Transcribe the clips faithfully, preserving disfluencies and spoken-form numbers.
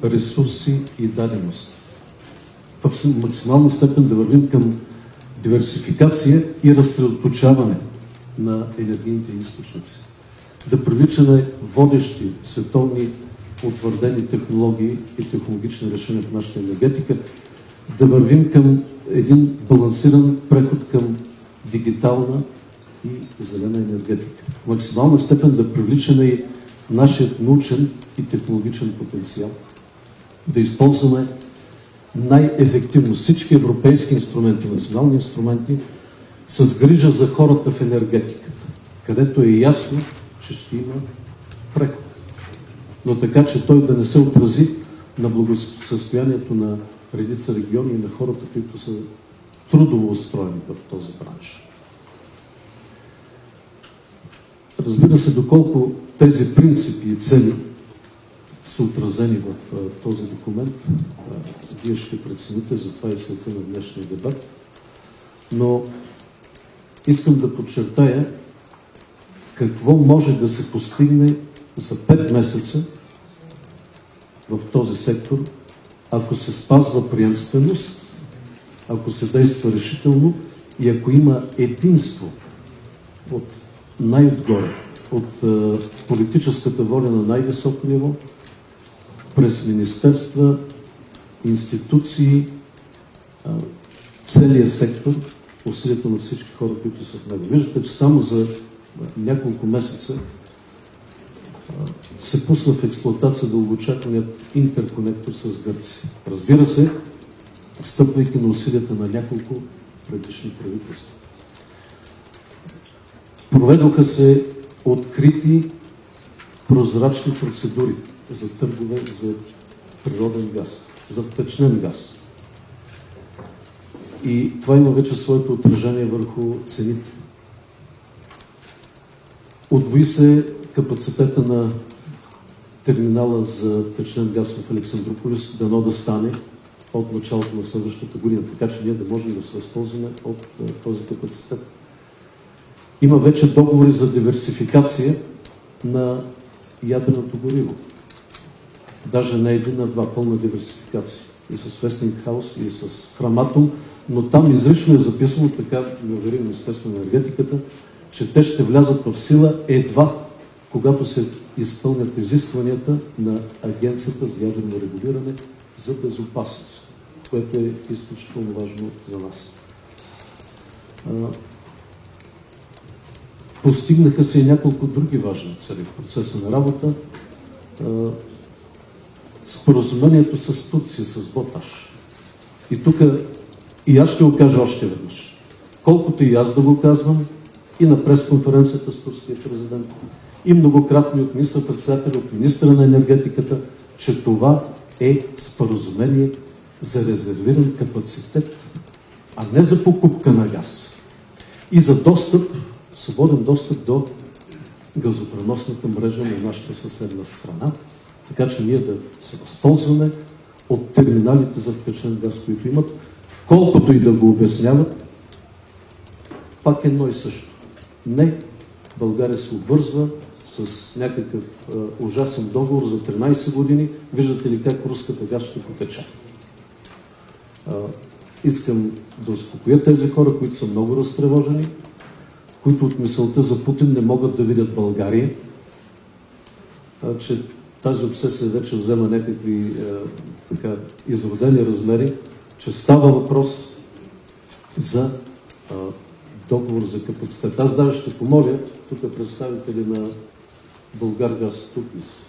ресурси и даденост. В максимална степен да вървим към диверсификация и разсредоточаване на енергийните източници. Да привличаме водещи световни утвърдени технологии и технологични решения в нашата енергетика, да вървим към един балансиран преход към дигитална и зелена енергетика. В максимална степен да привличаме и нашият научен и технологичен потенциал. Да използваме най-ефективно всички европейски инструменти, национални инструменти, с грижа за хората в енергетиката, където е ясно, че ще има преход. Но така, че той да не се отрази на благосъстоянието на редица региони и на хората, които са трудово устроени в този бранш. Разбира се, доколко тези принципи и цели са отразени в този документ, вие ще прецените, затова и целта на днешния дебат. Но искам да подчертая какво може да се постигне за пет месеца в този сектор, ако се спазва приемственост, ако се действа решително и ако има единство от най-отгоре, от е, политическата воля на най-високо ниво, през министерства, институции, е, целият сектор, усилията на всички хора, които са в него. Виждате, че само за няколко месеца се пусна в експлоатация дългоочакваният интерконектор с Гърция. Разбира се, стъпвайки на усилията на няколко предишни правителства. Проведоха се открити прозрачни процедури за търгове за природен газ, за втечнен газ. И това има вече своето отражение върху цените. Удвои се капацитета на терминала за втечнен газ в Александруполис, дано да стане от началото на следващата година, така че ние да можем да се възползваме от този капацитет. Има вече договори за диверсификация на ядреното гориво. Даже не един, а два, пълна диверсификация. И с Вестингхаус, и с Фраматом, но там изрично е записано, така ми увери Министерството на енергетиката, че те ще влязат в сила едва когато се изпълнят изискванията на Агенцията за ядрено регулиране за безопасност, което е изключително важно за нас. Постигнаха се и няколко други важни цели в процеса на работа. Споразумението с Турция, с Боташ. И тук и аз ще го кажа още веднъж. Колкото и аз да го казвам, и на пресконференцията с турския президент, и многократно от министър-председателя, от министра на енергетиката, че това е споразумение за резервиран капацитет, а не за покупка на газ. И за достъп, свободен достъп до газопреносната мрежа на нашата съседна страна, така че ние да се възползваме от терминалите за втечнен газ, които имат, колкото и да го обясняват, пак едно и също. Не, България се обвързва с някакъв а, ужасен договор за тринайсет години. Виждате ли как руската газ ще потече? А, искам да успокоя тези хора, които са много разтревожени, които от мисълта за Путин не могат да видят България, а, че тази обсесия вече взема някакви а, така, изродени размери, че става въпрос за а, договор за капацитет. Аз даже ще помоля тук представители на Булгаргаз тук ли са?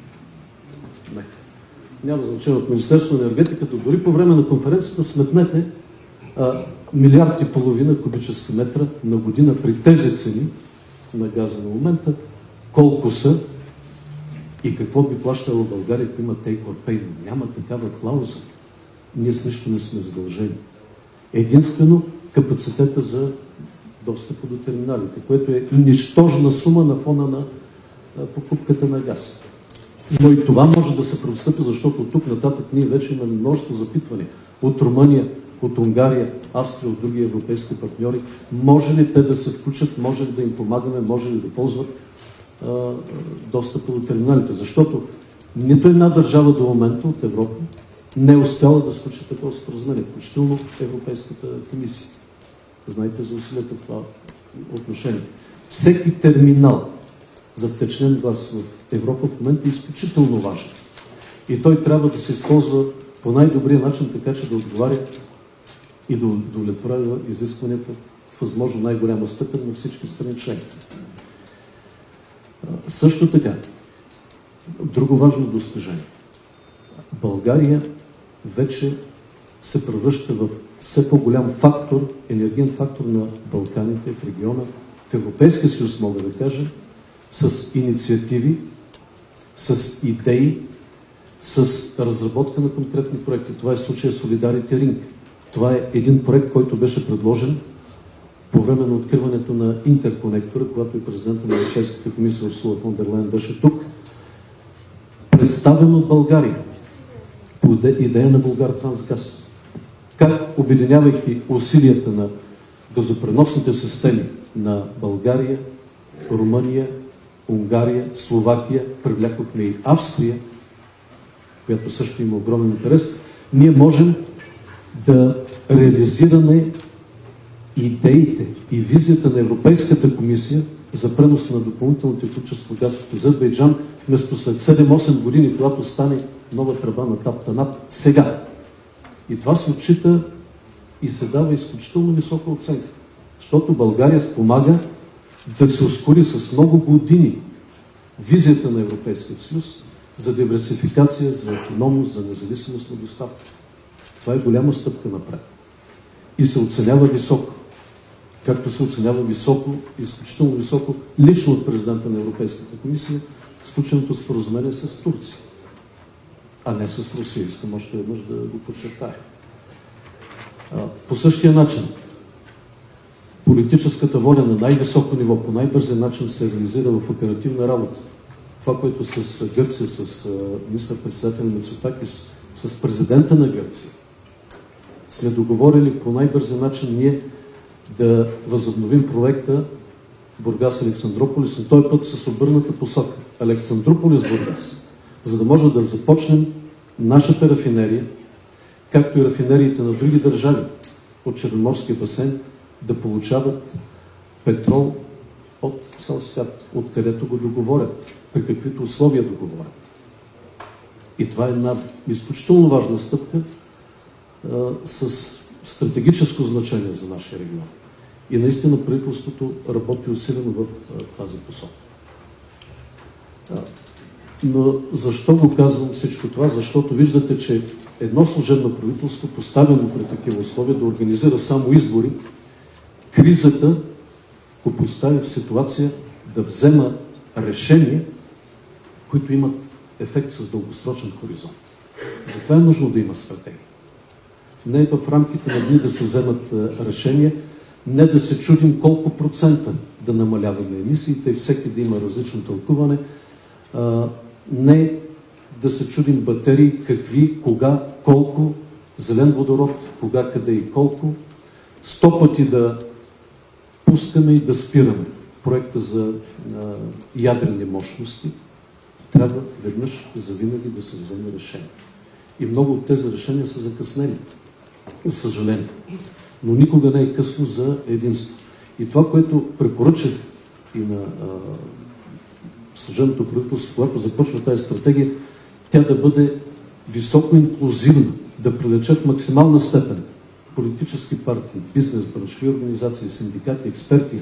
Не. Няма значение от Министерството на енергетиката. Дори по време на конференцията сметнете а, милиард и половина кубически метра на година при тези цени на газа на момента, колко са и какво би плащала България, ако има take or pay. Няма такава клауза. Ние с нищо не сме задължени. Единствено капацитета за достъпа до терминалите, което е нищожна сума на фона на покупката на газ. Но и това може да се преотстъпи, защото от тук нататък ние вече имаме множество запитвания от Румъния, от Унгария, Австрия, от други европейски партньори. Може ли те да се включат, може ли да им помагаме, може ли да ползват а, достъпа до терминалите? Защото Нито една държава до момента от Европа не е успяла да сключи такова споразумение, включително Европейската комисия. Знаете за усилията в това отношение. Всеки терминал за втечнен газ в Европа в момента е изключително важен. И той трябва да се използва по най-добрия начин, така че да отговаря и да удовлетворява изискванията в възможно най-голяма степен на всички страни членки. Също така, друго важно достижение. България вече се превръща в все по-голям фактор, енергиен фактор на Балканите, в региона, в Европейския съюз, мога да кажа, с инициативи, с идеи, с разработка на конкретни проекти. Това е случая Solidarity Ring. Това е един проект, който беше предложен по време на откриването на интерконектора, когато и президента на Европейската комисия Урсула фон дер Лайен беше тук, представен от България по идея на Булгартрансгаз. Как, обединявайки усилията на газопреносните системи на България, Румъния, Унгария, Словакия, привлякохме и Австрия, която също има огромен интерес, ние можем да реализираме идеите и визията на Европейската комисия за пренос на допълнителните количества газ от Азербайджан, вместо след седем-осем години, когато стане нова тръба на ТАП-ТАНАП, сега. И това се отчита и се дава изключително висока оценка, защото България спомага да се ускори с много години визията на Европейския съюз за диверсификация, за автономност, за независимост на доставка. Това е голяма стъпка напред. И се оценява високо. Както се оценява високо, изключително високо, лично от президента на Европейската комисия, сключеното споразумение с Турция, а не с Русия. Искам още веднъж да го подчертая. По същия начин, политическата воля на най-високо ниво, по най-бързия начин се реализира в оперативна работа. Това, което с Гърция, с министър-председателя Мицотакис, с президента на Гърция, сме договорили по най-бързия начин ние да възобновим проекта Бургас-Александрополис, но този път с обърната посока. Александрополис-Бургас, за да може да започнем нашата рафинерия, както и рафинериите на други държави от Черноморския басейн, да получават петрол от цял свят, откъдето го договорят, при каквито условия договорят. И това е една изключително важна стъпка а, с стратегическо значение за нашия регион. И наистина правителството работи усилено в а, тази посока. А, но защо го казвам всичко това? Защото виждате, че едно служебно правителство, поставено при такива условия, да организира само избори, кризата го поставя в ситуация да взема решения, които имат ефект с дългосрочен хоризонт. Затова е нужно да има стратегия. Не е в рамките на дни да се вземат решения, не да се чудим колко процента да намаляваме емисиите и всеки да има различно тълкуване, не да се чудим батерии, какви, кога, колко, зелен водород, кога, къде и колко, сто пъти да пускаме и да спираме проекта за а, ядрени мощности, трябва веднъж завинаги да се вземе решение. И много от тези решения са закъснени, за съжаление. Но никога не е късно за единство. И това, което препоръчах и на а, служебното правителство, когато започва тази стратегия, тя да бъде високо инклюзивна, да привлече в максимална степен политически партии, бизнес, браншови организации, синдикати, експерти,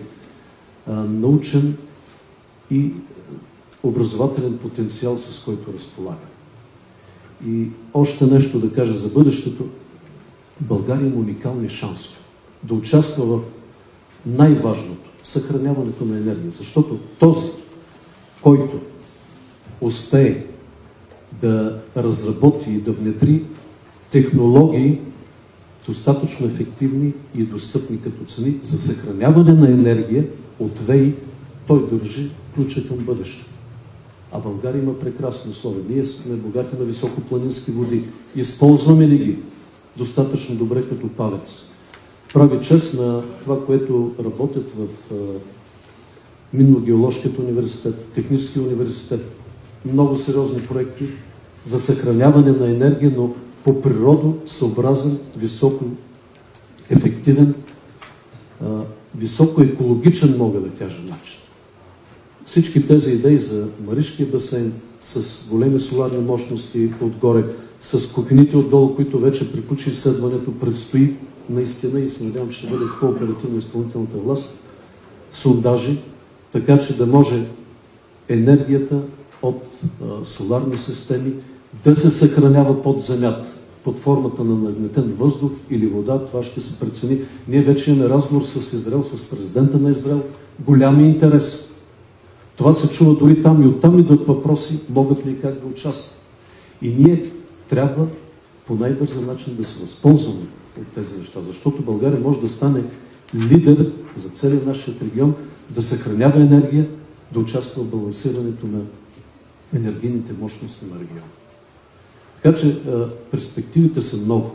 научен и образователен потенциал, с който разполага. И още нещо да кажа за бъдещето. България има уникални шансове да участва в най-важното – съхраняването на енергия. Защото този, който успее да разработи и да внедри технологии, достатъчно ефективни и достъпни като цени за съхраняване на енергия от ВЕИ, той държи ключа към бъдещето. А България има прекрасни условия. Ние сме богати на високопланински води. Използваме ли ги достатъчно добре като палец? Прави чест на това, което работят в Минно-геоложкият университет, Техническия университет, много сериозни проекти за съхраняване на енергия, но по природосъобразен, високо ефективен, високо екологичен, мога да кажа, начин. Всички тези идеи за Маришкия басейн с големи соларни мощности отгоре, с кухните отдолу, които вече приключи изследването, предстои наистина и се надявам, че ще бъде по-оперативно изпълнителната власт, сондажи, така че да може енергията от а, соларни системи да се съхранява под земята, под формата на нагнетен въздух или вода. Това ще се прецени. Ние вече имаме разговор с Израел, с президента на Израел. Голям интерес. Това се чува дори там и оттам идват въпроси, могат ли как да участват. И ние трябва по най-бърза начин да се възползваме от тези неща, защото България може да стане лидер за целия нашия регион, да съхранява енергия, да участва в балансирането на енергийните мощности на региона. Така че а, перспективите са много.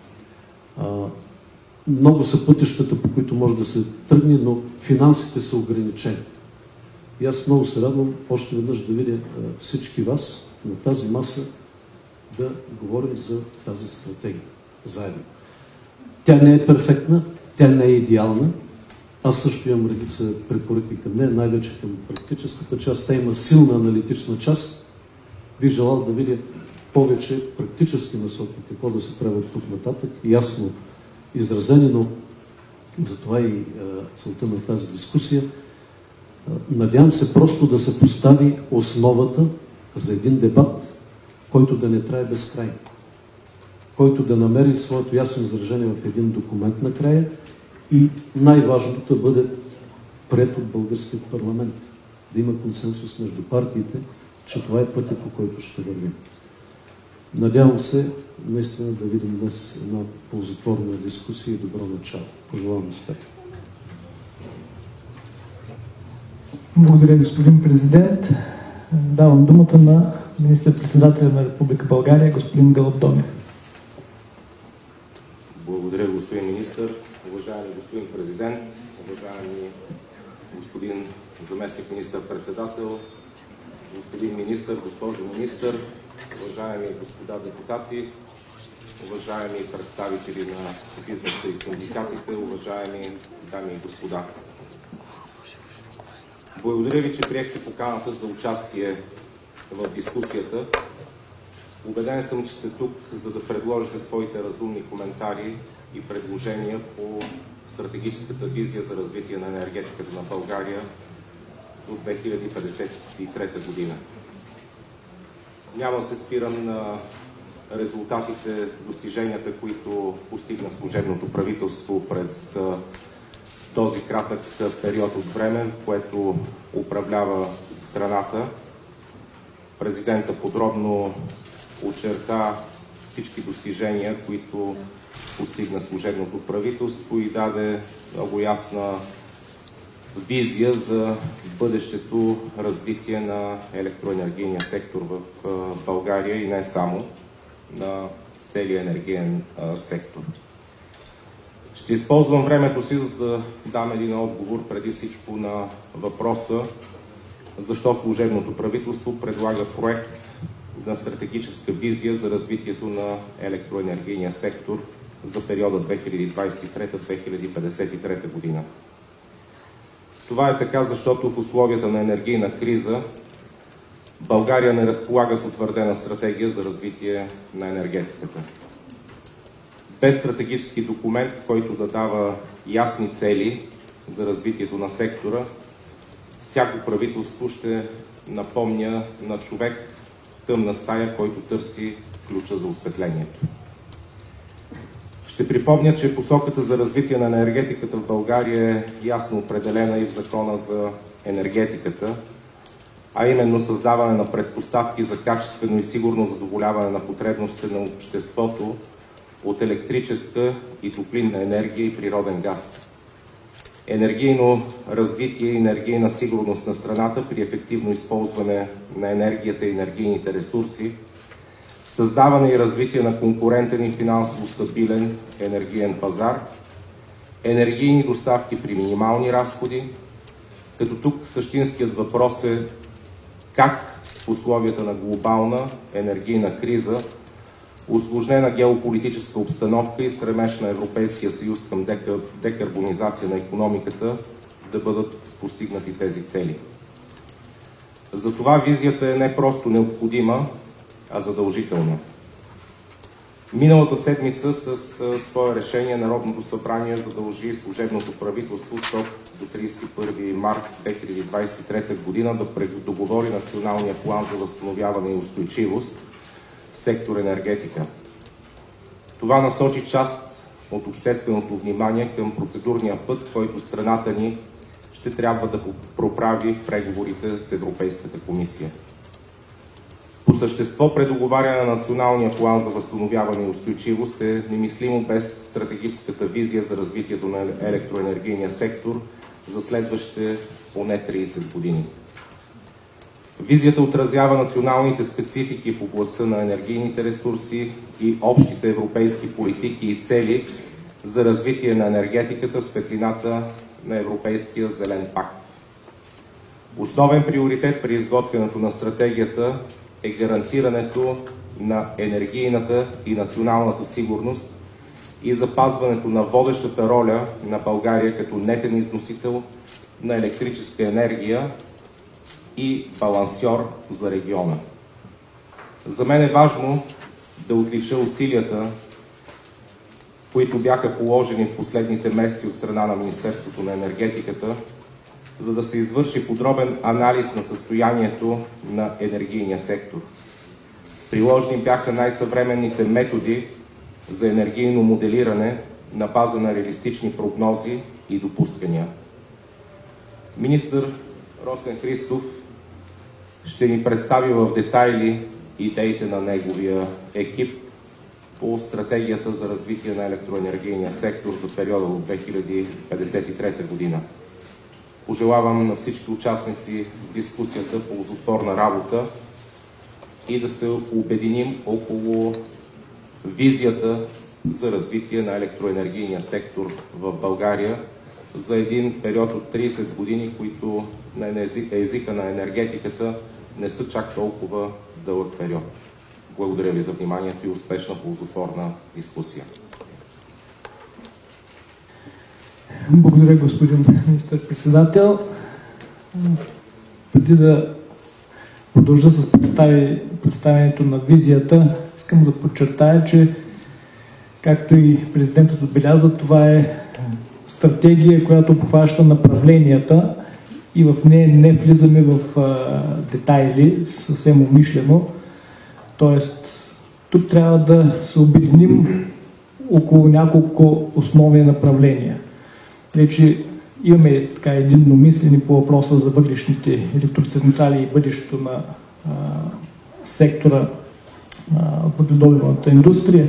А, много са пътищата, по които може да се тръгне, но финансите са ограничени. И аз много се радвам още веднъж да видя а, всички вас на тази маса да говорим за тази стратегия заедно. Тя не е перфектна, тя не е идеална. Аз също имам редица препоръки към нея, най-вече към практическата част. Тя има силна аналитична част. Бих желал да видя повече практически насоки, какво да се прави тук нататък, ясно изразени, но затова и целта на тази дискусия. Надявам се просто да се постави основата за един дебат, който да не трае безкрайно, който да намери своето ясно изражение в един документ накрая и най-важното да бъде приет от българския парламент. Да има консенсус между партиите, че това е пътя, по който ще вървим. Надявам се наистина да видим днес една ползотворна дискусия и добро начало. Пожелавам успех. Благодаря, господин президент. Давам думата на министър-председателя на Република България, господин Гълъб Донев. Благодаря, господин министър. Уважаеми господин президент, уважаеми господин заместник министър-председател, господин министър, госпожо министър, уважаеми господа депутати, уважаеми представители на бизнеса и синдикатите, уважаеми дами и господа. Благодаря ви, че приехте поканата за участие в дискусията. Убеден съм, че сте тук, за да предложите своите разумни коментари и предложения по стратегическата визия за развитие на енергетиката на България до две хиляди петдесет и трета година. Няма да се спирам на резултатите, достиженията, които постигна служебното правителство през този кратък период от време, в което управлява страната. Президента подробно очерта всички достижения, които постигна служебното правителство и даде много ясна визия за бъдещето развитие на електроенергийния сектор в България и не само, на целия енергиен сектор. Ще използвам времето си, за да дам един отговор преди всичко на въпроса защо служебното правителство предлага проект на стратегическа визия за развитието на електроенергийния сектор за периода две хиляди двадесет и трета - две хиляди петдесет и трета година. Това е така, защото в условията на енергийна криза България не разполага с утвърдена стратегия за развитие на енергетиката. Без стратегически документ, който да дава ясни цели за развитието на сектора, всяко правителство ще напомня на човек в тъмна стая, който търси ключа за осветлението. Ще припомня, че посоката за развитие на енергетиката в България е ясно определена и в Закона за енергетиката, а именно създаване на предпоставки за качествено и сигурно задоволяване на потребностите на обществото от електрическа и топлинна енергия и природен газ. Енергийно развитие и енергийна сигурност на страната при ефективно използване на енергията и енергийните ресурси, създаване и развитие на конкурентен и финансово стабилен енергиен пазар, енергийни доставки при минимални разходи, като тук същинският въпрос е как в условията на глобална енергийна криза, усложнена геополитическа обстановка и стремеж на Европейския съюз към декарбонизация на икономиката да бъдат постигнати тези цели. Затова визията е не просто необходима, а задължителна. Миналата седмица с свое решение Народното събрание задължи служебното правителство в срок до тридесет и първи март две хиляди двадесет и трета година да предоговори Националния план за възстановяване и устойчивост в сектор енергетика. Това насочи част от общественото внимание към процедурния път, който страната ни ще трябва да проправи в преговорите с Европейската комисия. По същество, предоговаряне на Националния план за възстановяване и устойчивост е немислимо без стратегическата визия за развитието на електроенергийния сектор за следващите поне тридесет години. Визията отразява националните специфики в областта на енергийните ресурси и общите европейски политики и цели за развитие на енергетиката в светлината на Европейския зелен пакт. Основен приоритет при изготвянето на стратегията е гарантирането на енергийната и националната сигурност и запазването на водещата роля на България като нетен износител на електрическа енергия и балансьор за региона. За мен е важно да отлича усилията, които бяха положени в последните месеци от страна на Министерството на енергетиката, за да се извърши подробен анализ на състоянието на енергийния сектор. Приложени бяха най-съвременните методи за енергийно моделиране на база на реалистични прогнози и допускания. Министър Росен Христов ще ни представи в детайли идеите на неговия екип по стратегията за развитие на електроенергийния сектор за периода до две хиляди петдесет и трета година. Пожелавам на всички участници в дискусията ползотворна работа и да се обединим около визията за развитие на електроенергийния сектор в България за един период от тридесет години, които на езика на енергетиката не са чак толкова дълъг период. Благодаря ви за вниманието и успешна ползотворна дискусия. Благодаря, господин министър-председател. Преди да продължа с представи, представянето на визията, искам да подчертая, че както и президентът отбеляза, това е стратегия, която обхваща направленията и в нея не влизаме в а, детайли, съвсем умишлено. Тоест, тук трябва да се обединим около няколко основни направления. Вече имаме така единно мислени по въпроса за въглищните електроцентрали и бъдещето на а, сектора въгледобивната индустрия.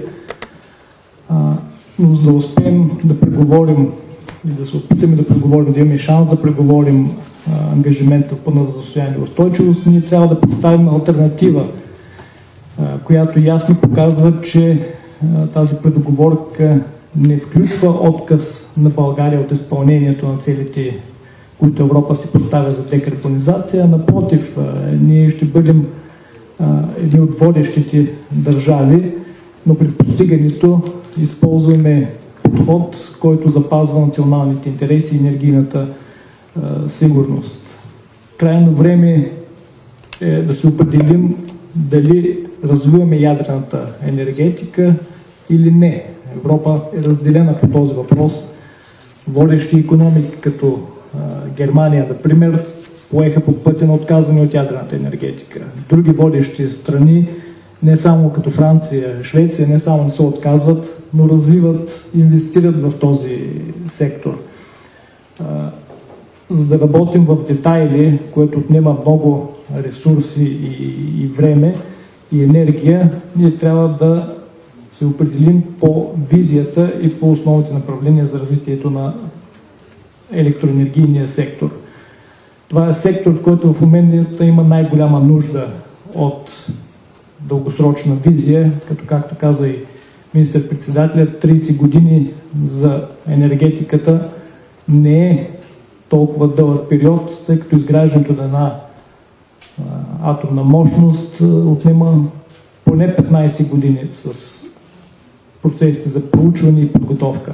А, но за да успеем да преговорим и да се опитаме да преговорим, да имаме шанс да преговорим а, ангажимента в пълна за състояние устойчивост, ние трябва да представим алтернатива, а, която ясно показва, че а, тази предоговорка не включва отказ на България от изпълнението на целите, които Европа си поставя за декарбонизация. Напротив, ние ще бъдем едни от водещите държави, но при постигането използваме подход, който запазва националните интереси и енергийната сигурност. Крайно време е да се определим дали развиваме ядрената енергетика или не. Европа е разделена по този въпрос. Водещи икономики като а, Германия, например, поеха по пътя на отказване от ядрената енергетика. Други водещи страни, не само като Франция, Швеция, не само не се отказват, но развиват, инвестират в този сектор. А, за да работим в детайли, което отнема много ресурси и, и време и енергия, ние трябва да се определим по визията и по основните направления за развитието на електроенергийния сектор. Това е сектор, в който в момента има най-голяма нужда от дългосрочна визия, като както каза и министър-председателят, тридесет години за енергетиката не е толкова дълъг период, тъй като изграждането на една атомна мощност отнема поне петнайсет години с процесите за проучване и подготовка.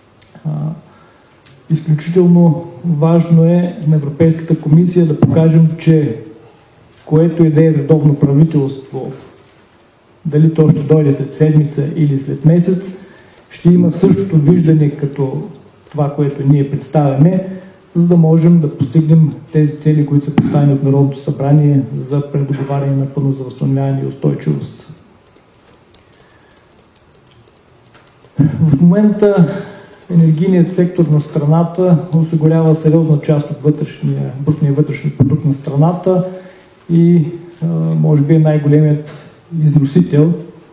Изключително важно е на Европейската комисия да покажем, че което и да е редовно правителство, дали то ще дойде след седмица или след месец, ще има същото виждане като това, което ние представяме, за да можем да постигнем тези цели, които са поставени от Народното събрание за предоговаряне на плана за възстановяване и устойчивост. В момента енергийният сектор на страната осигурява сериозна част от вътрешния, брутния вътрешен продукт на страната и може би е най-големият износител.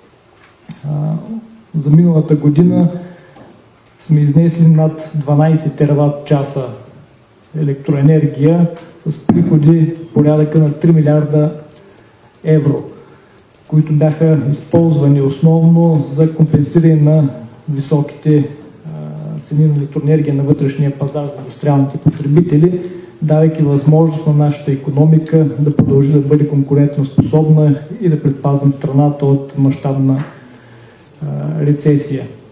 За миналата година сме изнесли над дванайсет тераватт часа електроенергия с приходи порядъка на три милиарда евро, които бяха използвани основно за компенсиране на високите цени на електроенергия на вътрешния пазар за индустриалните потребители, давайки възможност на нашата икономика да продължи да бъде конкурентно способна и да предпазим страната от мащабна рецесия.